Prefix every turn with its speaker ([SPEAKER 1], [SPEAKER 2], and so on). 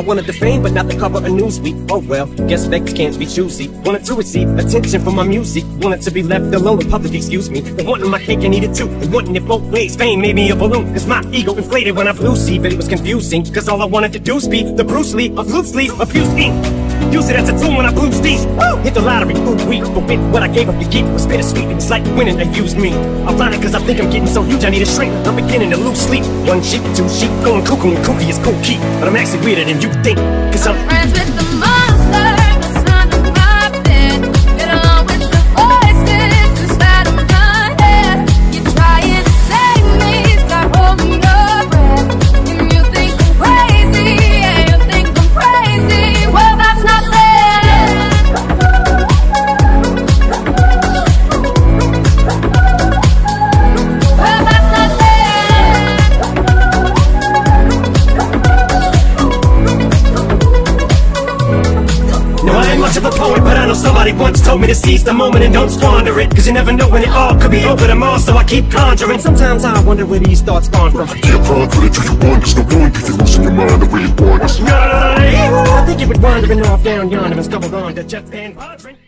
[SPEAKER 1] wanted the fame, but not the cover of Newsweek. Oh well, guess beggars can't be choosy. Wanted to receive attention from my music. Wanted to be left alone in public, excuse me. But wanting my cake and eat it too. And wanting it both ways. Fame made me a balloon. Cause my ego inflated when I flew see. But it was confusing. Cause all I wanted to do was be the Bruce Lee of loosely abused ink. Use it as a tool when I blew steam. Hit the lottery, ooh wee. But with what I gave up to keep was bittersweet. It was like winning, they used me. Ironic cause I think I'm getting so huge I need a shrink. I'm beginning to lose sleep. One sheep, two sheep, going cuckoo and kooky is cool key. But I'm actually weirder than you think. Cause I'm
[SPEAKER 2] friends with the monster, the son of my bed. Get along with the voices inside of my head. You're trying to save me, stop holding your breath. And you think I'm crazy, yeah, you think I'm crazy. Well, that's not fair. Well, that's not fair.
[SPEAKER 1] No, I ain't much of a poet, but I know somebody once told me to seize the moment and don't squander it. Cause you never know when it all could be over tomorrow, so I keep conjuring. Sometimes I wonder where these thoughts spawn from.
[SPEAKER 3] I can't conquer it till you want. There's no point if you're losing your mind the way you want.
[SPEAKER 1] I think you would wandering off down yonder and stumbled on to Jeff Van Vondren.